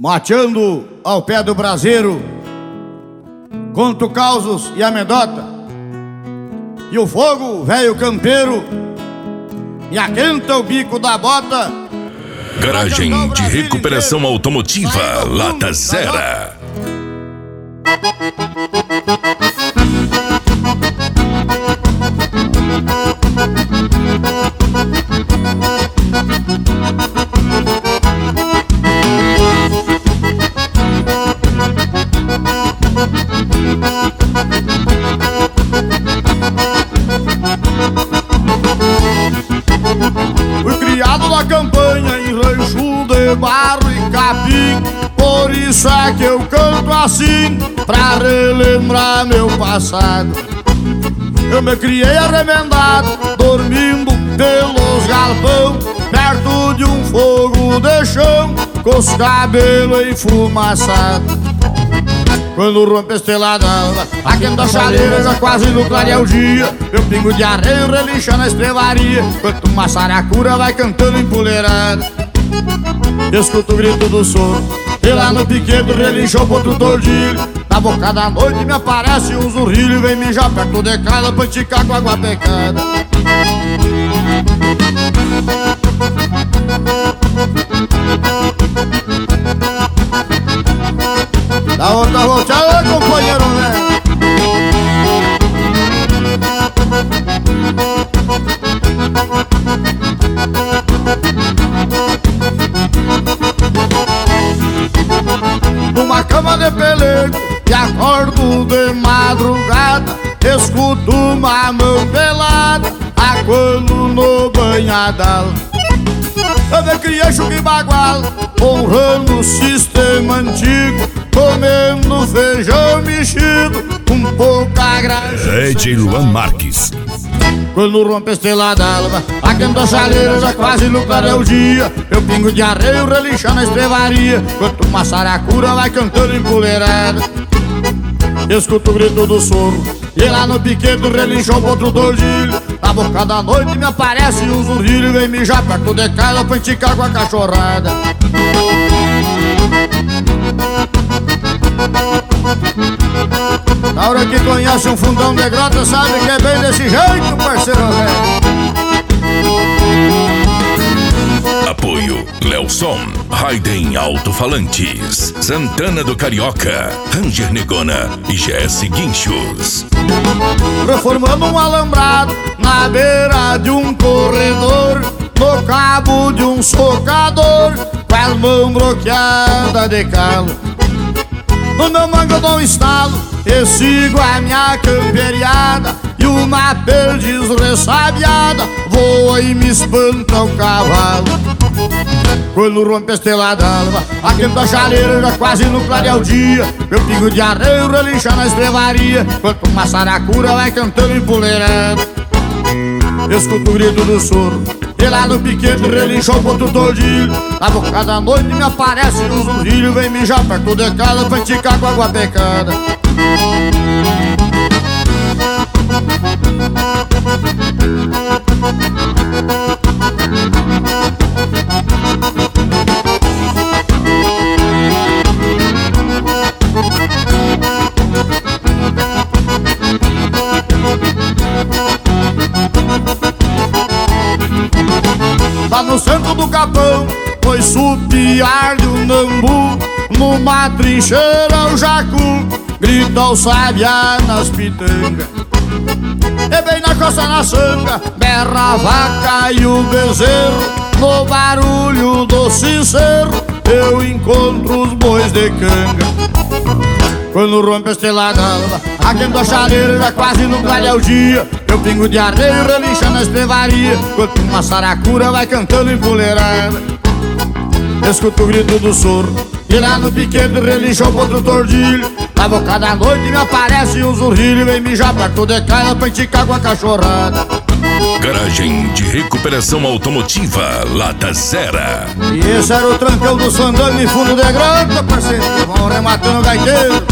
Mateando ao pé do braseiro, conto causos e amedota, e o fogo, velho campeiro, me aquenta o bico da bota. Garagem de recuperação automotiva Lata Zera. Fui criado na campanha em rancho de barro e capim, por isso é que eu canto assim, pra relembrar meu passado. Eu me criei arremendado, dormindo pelos galpão, perto de um fogo de chão, com os cabelos enfumaçados. Quando rompe a estrelada d'alva, aquenta a chaleira, já quase no clarear o dia, meu pingo de arreio relincha na estrevaria, enquanto uma saracura vai cantando empoleirada. Escuto o grito do soro, e lá no piquedo relinchou pro outro tordilho. Na boca da noite me aparece um zurrilho, vem mijar perto de casa pra esticar com água pecada. Dá outra volteada, companheiro, né? Numa cama de pelego e acordo de madrugada, escuto uma mão pelada aguando no banhadal. Eu me criei chuca e bagual, honrando o sistema antigo, comendo feijão mexido com pouca graxa. Ed Luan Marques. Quando rompe a estrela d'alva, aquenta a chaleira, já quase no clarear o dia, meu pingo de arreio relincha na estrevaria, enquanto uma saracura vai cantando empoleirada. Escuto o grito do soro, e lá no piquedo relinchou pro outro tordilho. Na boca da noite me aparece um zurrilho, vem mijar perto de casa pra esticar com a cachorrada. Na hora que conhece um fundão de grota, sabe que é bem desse jeito, parceiro velho. Apoio Lelson, Raiden Alto-Falantes, Santana do Carioca, Ranger Negona e GS Guinchos. Reformando um alambrado na beira de um corredor, no cabo de um socador, com as mãos bloqueadas de calo. No meu mango eu dou um estalo e sigo a minha camperiada, e uma perdiz ressabiada voa e me espanta o cavalo. Quando rompe a estrela d'alva, aquenta a chaleira, já quase no clarear o dia, meu pingo de arreio relincha na estrevaria, enquanto uma saracura vai cantando empoleirada. Escuto o grito do soro, e lá no piquete relinchou pro outro tordilho. Na boca da noite me aparece um zurrilho, vem mijar perto de casa pra esticar com água pecada. Lá no centro do capão, foi supiar-lhe o nambu, numa trincheira o jacu grita o sabiá nas pitangas. E bem na costa na sanga, berra a vaca e o bezerro, no barulho do sincero eu encontro os bois de canga. Quando rompe a estrela d'alva, aquenta a chaleira, já quase no clarear o dia, meu pingo de arreio relincha na estrevaria, enquanto uma saracura vai cantando empoleirada. Escuto o grito do soro, e lá no piquete relinchou pro outro tordilho. Na boca da noite me aparece um zurrilho, vem mijar perto de casa pra esticar com a cachorrada. Garagem de recuperação automotiva Lata Zera. E esse era o trancão do Sandano em fundo de grota, parceiro, que vão rematando o gaiteiro.